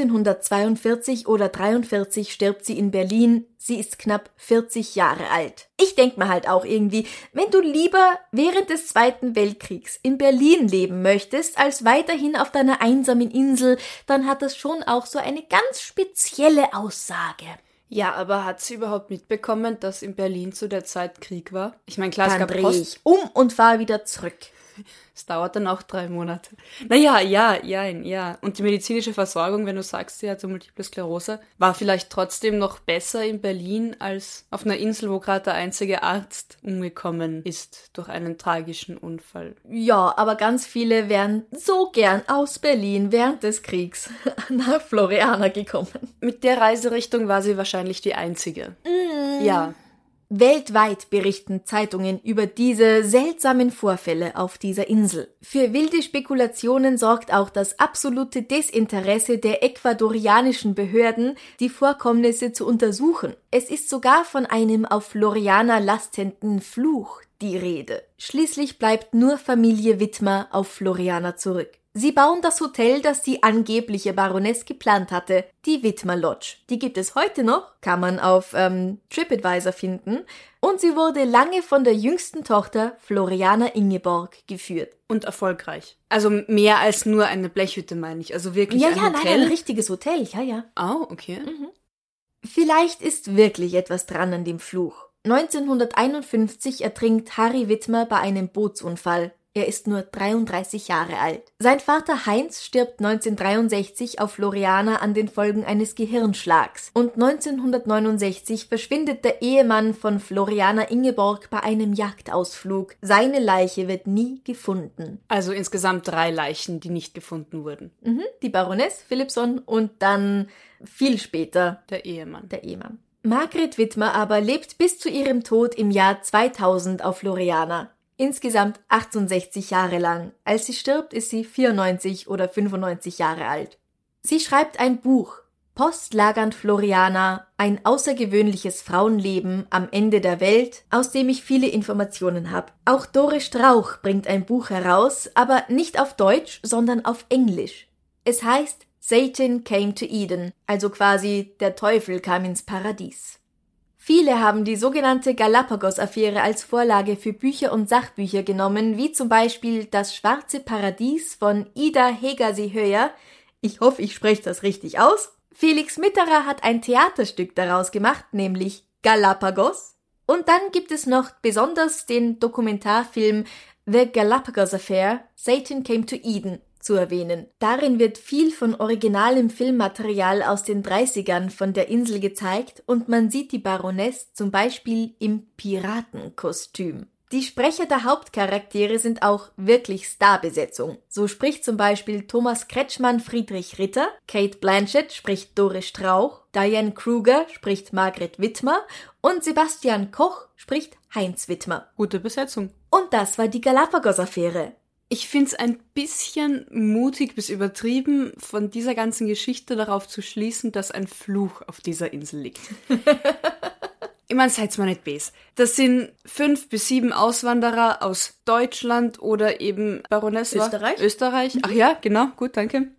1942 oder 43 stirbt sie in Berlin. Sie ist knapp 40 Jahre alt. Ich denk mir halt auch irgendwie, wenn du lieber während des Zweiten Weltkriegs in Berlin leben möchtest, als weiterhin auf deiner einsamen Insel, dann hat das schon auch so eine ganz spezielle Aussage. Ja, aber hat sie überhaupt mitbekommen, dass in Berlin zu der Zeit Krieg war? Ich meine, klar, Dann es gab dreh Post. ich um und fahre wieder zurück. Es dauert dann auch 3 Monate. Naja, ja. Und die medizinische Versorgung, wenn du sagst, sie hat so Multiple Sklerose, war vielleicht trotzdem noch besser in Berlin als auf einer Insel, wo gerade der einzige Arzt umgekommen ist durch einen tragischen Unfall. Ja, aber ganz viele wären so gern aus Berlin während des Kriegs nach Floriana gekommen. Mit der Reiserichtung war sie wahrscheinlich die einzige. Ja. Weltweit berichten Zeitungen über diese seltsamen Vorfälle auf dieser Insel. Für wilde Spekulationen sorgt auch das absolute Desinteresse der ecuadorianischen Behörden, die Vorkommnisse zu untersuchen. Es ist sogar von einem auf Floriana lastenden Fluch die Rede. Schließlich bleibt nur Familie Widmer auf Floriana zurück. Sie bauen das Hotel, das die angebliche Baroness geplant hatte, die Withmer Lodge. Die gibt es heute noch, kann man auf TripAdvisor finden. Und sie wurde lange von der jüngsten Tochter Floriana Ingeborg geführt. Und erfolgreich. Also mehr als nur eine Blechhütte, meine ich. Also wirklich ein Hotel. Nein, ein richtiges Hotel, ja. Oh, okay. Vielleicht ist wirklich etwas dran an dem Fluch. 1951 ertrinkt Harry Withmer bei einem Bootsunfall. Er ist nur 33 Jahre alt. Sein Vater Heinz stirbt 1963 auf Floriana an den Folgen eines Gehirnschlags. Und 1969 verschwindet der Ehemann von Floriana Ingeborg bei einem Jagdausflug. Seine Leiche wird nie gefunden. Also insgesamt 3 Leichen, die nicht gefunden wurden. Die Baroness Philippson und dann viel später der Ehemann. Margret Withmer aber lebt bis zu ihrem Tod im Jahr 2000 auf Floriana. Insgesamt 68 Jahre lang. Als sie stirbt, ist sie 94 oder 95 Jahre alt. Sie schreibt ein Buch, Postlagernd Floriana, ein außergewöhnliches Frauenleben am Ende der Welt, aus dem ich viele Informationen habe. Auch Dore Strauch bringt ein Buch heraus, aber nicht auf Deutsch, sondern auf Englisch. Es heißt Satan Came to Eden, also quasi der Teufel kam ins Paradies. Viele haben die sogenannte Galapagos-Affäre als Vorlage für Bücher und Sachbücher genommen, wie zum Beispiel Das schwarze Paradies von Ida Hegarty-Höjer. Ich hoffe, ich spreche das richtig aus. Felix Mitterer hat ein Theaterstück daraus gemacht, nämlich Galapagos. Und dann gibt es noch besonders den Dokumentarfilm The Galapagos Affair, Satan Came to Eden, zu erwähnen. Darin wird viel von originalem Filmmaterial aus den 30ern von der Insel gezeigt und man sieht die Baroness zum Beispiel im Piratenkostüm. Die Sprecher der Hauptcharaktere sind auch wirklich Starbesetzung. So spricht zum Beispiel Thomas Kretschmann Friedrich Ritter, Kate Blanchett spricht Dore Strauch, Diane Kruger spricht Margret Withmer und Sebastian Koch spricht Heinz Withmer. Gute Besetzung. Und das war die Galapagos-Affäre. Ich find's ein bisschen mutig bis übertrieben, von dieser ganzen Geschichte darauf zu schließen, dass ein Fluch auf dieser Insel liegt. Ich meine, seid's mal nicht bes. Das sind 5 bis 7 Auswanderer aus Deutschland oder eben Baroness Österreich. Ach ja, genau, gut, danke.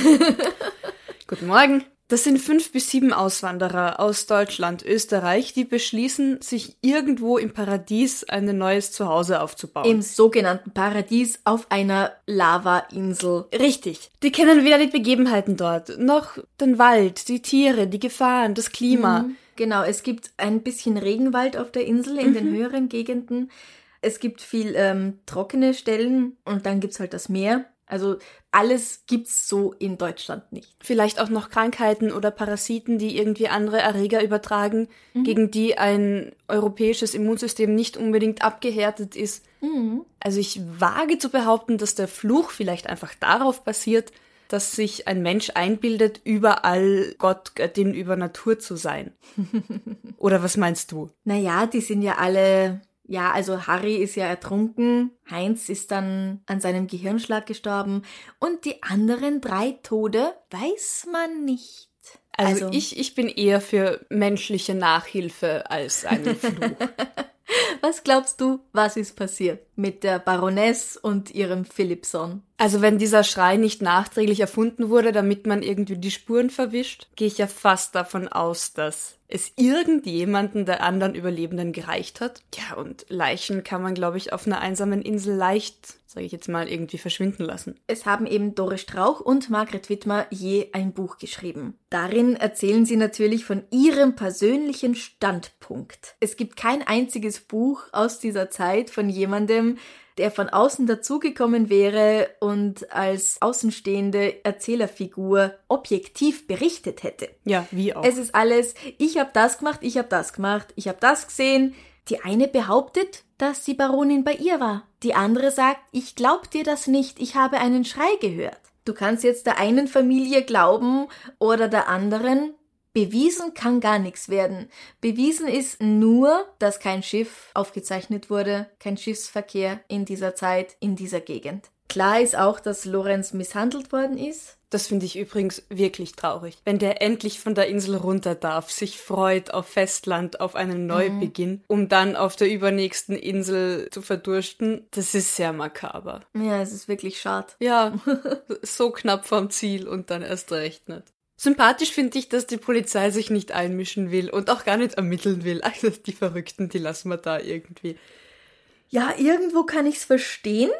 Guten Morgen. Das sind 5 bis 7 Auswanderer aus Deutschland, Österreich, die beschließen, sich irgendwo im Paradies ein neues Zuhause aufzubauen. Im sogenannten Paradies auf einer Lavainsel. Richtig. Die kennen weder die Begebenheiten dort, noch den Wald, die Tiere, die Gefahren, das Klima. Genau, es gibt ein bisschen Regenwald auf der Insel in den höheren Gegenden. Es gibt viel trockene Stellen und dann gibt's halt das Meer. Also alles gibt's so in Deutschland nicht. Vielleicht auch noch Krankheiten oder Parasiten, die irgendwie andere Erreger übertragen, gegen die ein europäisches Immunsystem nicht unbedingt abgehärtet ist. Also ich wage zu behaupten, dass der Fluch vielleicht einfach darauf basiert, dass sich ein Mensch einbildet, überall Gott, Göttin über Natur zu sein. Oder was meinst du? Naja, die sind ja alle... Ja, also Harry ist ja ertrunken, Heinz ist dann an seinem Gehirnschlag gestorben und die anderen 3 Tode weiß man nicht. Also ich bin eher für menschliche Nachhilfe als einen Fluch. Was glaubst du, was ist passiert mit der Baroness und ihrem Philippson? Also wenn dieser Schrei nicht nachträglich erfunden wurde, damit man irgendwie die Spuren verwischt, gehe ich ja fast davon aus, dass es irgendjemanden der anderen Überlebenden gereicht hat. Ja, und Leichen kann man, glaube ich, auf einer einsamen Insel leicht, sage ich jetzt mal, irgendwie verschwinden lassen. Es haben eben Dore Strauch und Margret Withmer je ein Buch geschrieben. Darin erzählen sie natürlich von ihrem persönlichen Standpunkt. Es gibt kein einziges Buch aus dieser Zeit von jemandem, der von außen dazugekommen wäre und als außenstehende Erzählerfigur objektiv berichtet hätte. Ja, wie auch. Es ist alles, ich habe das gemacht, ich habe das gemacht, ich habe das gesehen. Die eine behauptet, dass die Baronin bei ihr war. Die andere sagt, ich glaub dir das nicht, ich habe einen Schrei gehört. Du kannst jetzt der einen Familie glauben oder der anderen. Bewiesen kann gar nichts werden. Bewiesen ist nur, dass kein Schiff aufgezeichnet wurde, kein Schiffsverkehr in dieser Zeit, in dieser Gegend. Klar ist auch, dass Lorenz misshandelt worden ist. Das finde ich übrigens wirklich traurig. Wenn der endlich von der Insel runter darf, sich freut auf Festland, auf einen Neubeginn, um dann auf der übernächsten Insel zu verdursten, das ist sehr makaber. Ja, es ist wirklich schade. Ja, so knapp vom Ziel und dann erst recht nicht. Sympathisch finde ich, dass die Polizei sich nicht einmischen will und auch gar nicht ermitteln will. Also die Verrückten, die lassen wir da irgendwie. Ja, irgendwo kann ich's verstehen.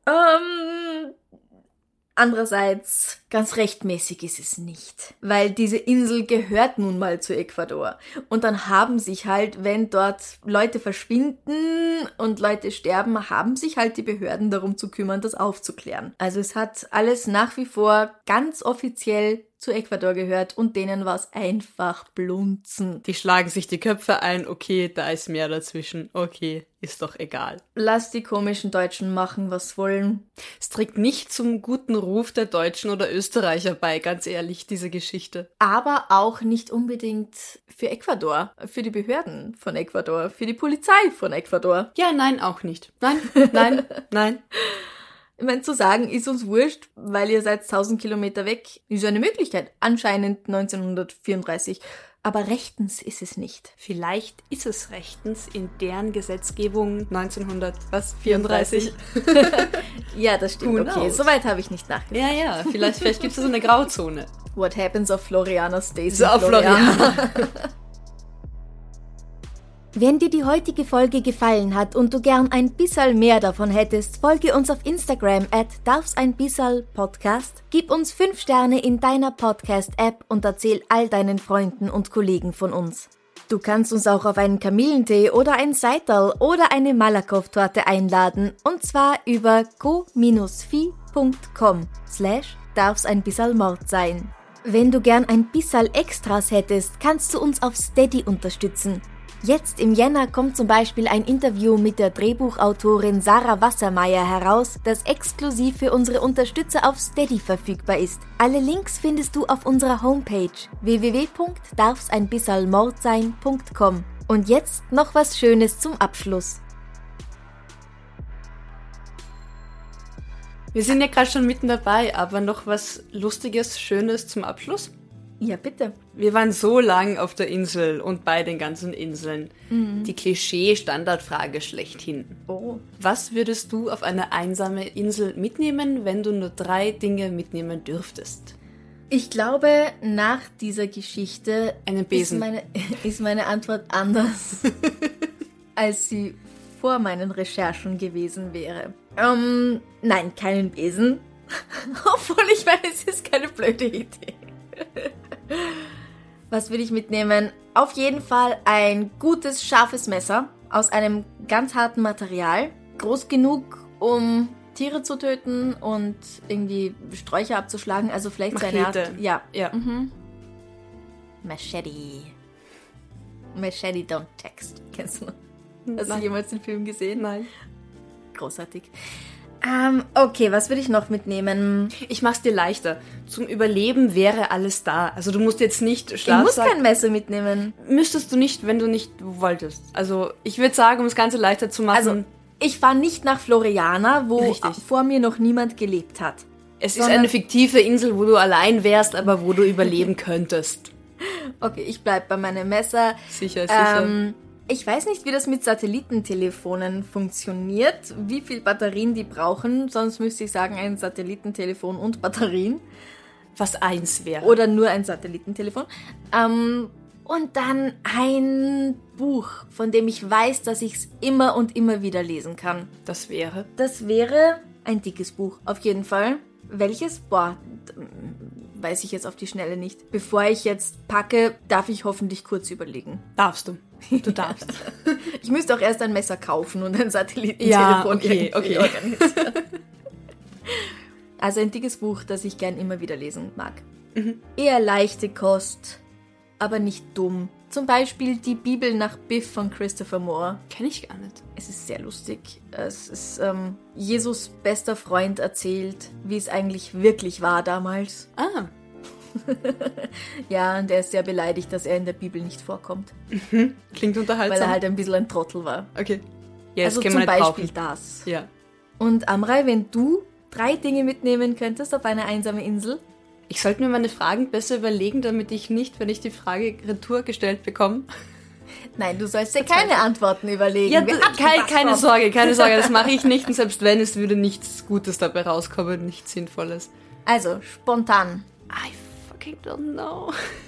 Andererseits, ganz rechtmäßig ist es nicht, weil diese Insel gehört nun mal zu Ecuador. Und dann haben sich halt, wenn dort Leute verschwinden und Leute sterben, haben sich halt die Behörden darum zu kümmern, das aufzuklären. Also es hat alles nach wie vor ganz offiziell zu Ecuador gehört und denen war es einfach blunzen. Die schlagen sich die Köpfe ein, okay, da ist mehr dazwischen, okay, ist doch egal. Lass die komischen Deutschen machen, was wollen. Es trägt nicht zum guten Ruf der Deutschen oder Österreicher bei, ganz ehrlich, diese Geschichte. Aber auch nicht unbedingt für Ecuador, für die Behörden von Ecuador, für die Polizei von Ecuador. Ja, nein, auch nicht. Nein, nein, nein. Ich meine, zu sagen, ist uns wurscht, weil ihr seid 1000 Kilometer weg, ist eine Möglichkeit. Anscheinend 1934. Aber rechtens ist es nicht. Vielleicht ist es rechtens in deren Gesetzgebung 1934. Ja, das stimmt. Okay, soweit habe ich nicht nachgedacht. Ja, ja, vielleicht gibt es so eine Grauzone. What happens auf Floriana stays So in auf Floriana. Wenn dir die heutige Folge gefallen hat und du gern ein bisschen mehr davon hättest, folge uns auf Instagram @darfseinbisserl-podcast, gib uns 5 Sterne in deiner Podcast-App und erzähl all deinen Freunden und Kollegen von uns. Du kannst uns auch auf einen Kamillentee oder ein Seital oder eine Malakoff-Torte einladen, und zwar über go-fi.com/darfseinbisserl-mord sein. Wenn du gern ein bisschen Extras hättest, kannst du uns auf Steady unterstützen. Jetzt im Jänner kommt zum Beispiel ein Interview mit der Drehbuchautorin Sarah Wassermeier heraus, das exklusiv für unsere Unterstützer auf Steady verfügbar ist. Alle Links findest du auf unserer Homepage www.darfseinbisserlmordsein.com. Und jetzt noch was Schönes zum Abschluss. Wir sind ja gerade schon mitten dabei, aber noch was Lustiges, Schönes zum Abschluss? Ja, bitte. Wir waren so lang auf der Insel und bei den ganzen Inseln. Die Klischee-Standardfrage schlechthin. Oh. Was würdest du auf eine einsame Insel mitnehmen, wenn du nur 3 Dinge mitnehmen dürftest? Ich glaube, nach dieser Geschichte Einen Besen. ist meine Antwort anders, als sie vor meinen Recherchen gewesen wäre. Nein, keinen Besen. Obwohl ich meine, es ist keine blöde Idee. Was würde ich mitnehmen? Auf jeden Fall ein gutes, scharfes Messer aus einem ganz harten Material. Groß genug, um Tiere zu töten und irgendwie Sträucher abzuschlagen. Also vielleicht so eine Art... Ja. Mhm. Machete. Machete Don't Text. Kennst du noch? Hast du jemals den Film gesehen? Nein. Großartig. Okay, was würde ich noch mitnehmen? Ich mach's dir leichter. Zum Überleben wäre alles da. Also du musst jetzt nicht Ich muss kein Messer mitnehmen. Müsstest du nicht, wenn du nicht wolltest. Also ich würde sagen, um das Ganze leichter zu machen... Also ich fahre nicht nach Floriana, wo vor mir noch niemand gelebt hat. Es ist eine fiktive Insel, wo du allein wärst, aber wo du überleben könntest. Okay, ich bleib bei meinem Messer. Sicher, sicher. Ich weiß nicht, wie das mit Satellitentelefonen funktioniert, wie viel Batterien die brauchen, sonst müsste ich sagen, ein Satellitentelefon und Batterien. Was eins wäre. Oder nur ein Satellitentelefon. Und dann ein Buch, von dem ich weiß, dass ich es immer und immer wieder lesen kann. Das wäre? Das wäre ein dickes Buch, auf jeden Fall. Welches? Weiß ich jetzt auf die Schnelle nicht. Bevor ich jetzt packe, darf ich hoffentlich kurz überlegen. Darfst du. Du darfst. Ich müsste auch erst ein Messer kaufen und ein Satellitentelefon irgendwie organisieren. Also ein dickes Buch, das ich gern immer wieder lesen mag. Mhm. Eher leichte Kost, aber nicht dumm. Zum Beispiel die Bibel nach Biff von Christopher Moore. Kenn ich gar nicht. Es ist sehr lustig. Es ist Jesus' bester Freund erzählt, wie es eigentlich wirklich war damals. Ah. Ja, und er ist sehr beleidigt, dass er in der Bibel nicht vorkommt. Mhm. Klingt unterhaltsam. Weil er halt ein bisschen ein Trottel war. Okay. Ja, also zum Beispiel das. Ja. Und Amrei, wenn du 3 Dinge mitnehmen könntest auf eine einsame Insel? Ich sollte mir meine Fragen besser überlegen, damit ich nicht, wenn ich die Frage retour gestellt bekomme. Nein, du sollst dir keine Antworten überlegen. Ja, keine Sorge, das mache ich nicht. Und selbst wenn, es würde nichts Gutes dabei rauskommen, nichts Sinnvolles. Also, spontan. I fucking don't know.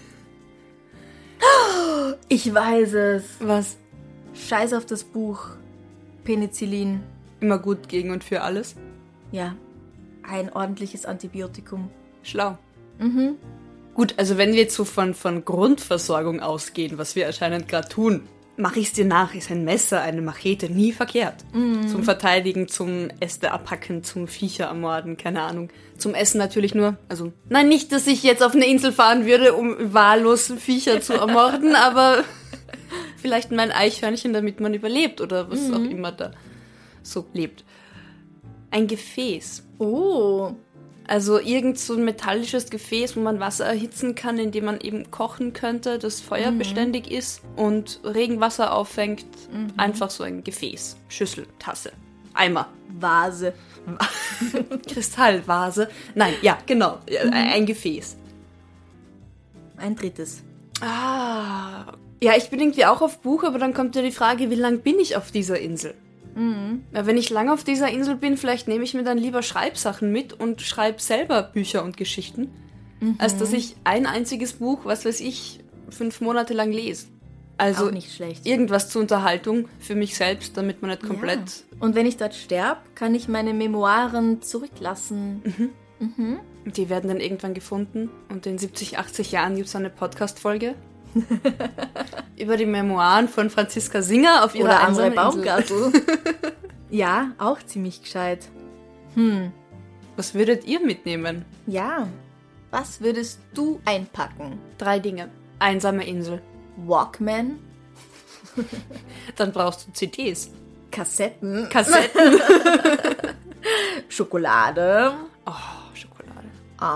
Ich weiß es. Was? Scheiß auf das Buch. Penicillin. Immer gut gegen und für alles? Ja, ein ordentliches Antibiotikum. Schlau. Gut, also wenn wir jetzt so von Grundversorgung ausgehen, was wir anscheinend gerade tun, mache ich es dir nach, ist ein Messer, eine Machete nie verkehrt. Zum Verteidigen, zum Äste abhacken, zum Viecher ermorden, keine Ahnung. Zum Essen natürlich nur, also, nein, nicht, dass ich jetzt auf eine Insel fahren würde, um wahllos Viecher zu ermorden, aber vielleicht mein Eichhörnchen, damit man überlebt oder was auch immer da so lebt. Ein Gefäß. Oh. Also irgend so ein metallisches Gefäß, wo man Wasser erhitzen kann, in dem man eben kochen könnte, das feuerbeständig ist und Regenwasser auffängt. Einfach so ein Gefäß. Schüssel, Tasse, Eimer. Vase. Kristallvase. Nein, ja, genau. Ein Gefäß. Ein drittes. Ah. Ja, ich bin irgendwie auch auf Buch, aber dann kommt ja die Frage, wie lang bin ich auf dieser Insel? Ja, wenn ich lange auf dieser Insel bin, vielleicht nehme ich mir dann lieber Schreibsachen mit und schreibe selber Bücher und Geschichten, als dass ich ein einziges Buch, was weiß ich, 5 Monate lang lese. Also auch nicht schlecht. Irgendwas zur Unterhaltung für mich selbst, damit man nicht komplett... Ja. Und wenn ich dort sterbe, kann ich meine Memoiren zurücklassen. Die werden dann irgendwann gefunden und in 70, 80 Jahren gibt es eine Podcast-Folge über die Memoiren von Franziska Singer auf ihrer Oder andere einsamen Insel. Baumgartel. Ja, auch ziemlich gescheit. Was würdet ihr mitnehmen? Ja. Was würdest du einpacken? 3 Dinge. Einsame Insel. Walkman, Dann brauchst du CDs. Kassetten, Schokolade. Schokolade, Oh, Schokolade.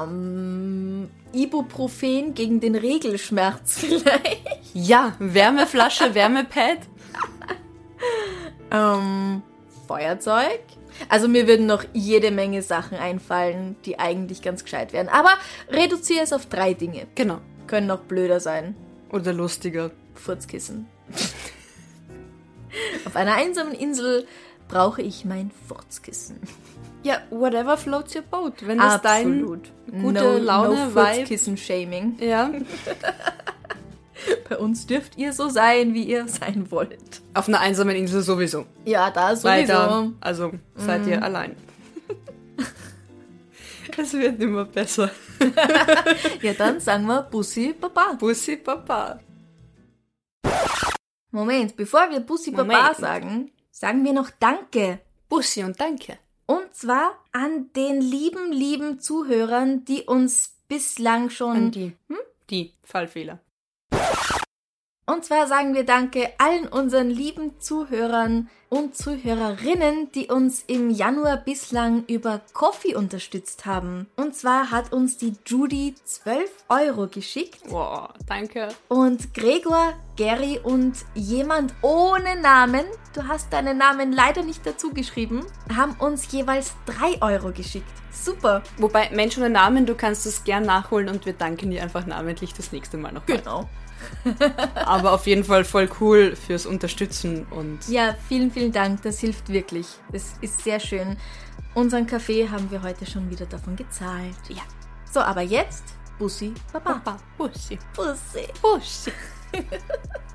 Ibuprofen gegen den Regelschmerz vielleicht. Ja, Wärmeflasche, Wärmepad. Feuerzeug. Also mir würden noch jede Menge Sachen einfallen, die eigentlich ganz gescheit wären. Aber reduziere es auf 3 Dinge. Genau. Können noch blöder sein. Oder lustiger. Furzkissen. Auf einer einsamen Insel brauche ich mein Furzkissen. Ja, whatever floats your boat. Wenn das Absolut. dein gute Laune, no Vibe... Furzkissen-Shaming. Ja. Bei uns dürft ihr so sein, wie ihr sein wollt. Auf einer einsamen Insel sowieso. Ja, da sowieso. Weiter. Also seid ihr allein. Es wird immer besser. Ja, dann sagen wir Bussi Baba. Bussi Papa. Moment, bevor wir Bussi Baba sagen, sagen wir noch Danke. Bussi und danke. Und zwar an den lieben Zuhörern, die uns bislang schon... An die Fallfehler. Und zwar sagen wir Danke allen unseren lieben Zuhörern und Zuhörerinnen, die uns im Januar bislang über Ko-fi unterstützt haben. Und zwar hat uns die Judy 12 € geschickt. Wow, danke. Und Gregor, Gary und jemand ohne Namen, du hast deinen Namen leider nicht dazu geschrieben, haben uns jeweils 3 € geschickt. Super. Wobei, Mensch ohne Namen, du kannst es gern nachholen und wir danken dir einfach namentlich das nächste Mal noch. Genau. Aber auf jeden Fall voll cool fürs Unterstützen und... Ja, vielen Dank, das hilft wirklich. Das ist sehr schön. Unseren Kaffee haben wir heute schon wieder davon gezahlt. Ja. So, aber jetzt Bussi Baba. Papa, Bussi. Bussi. Bussi.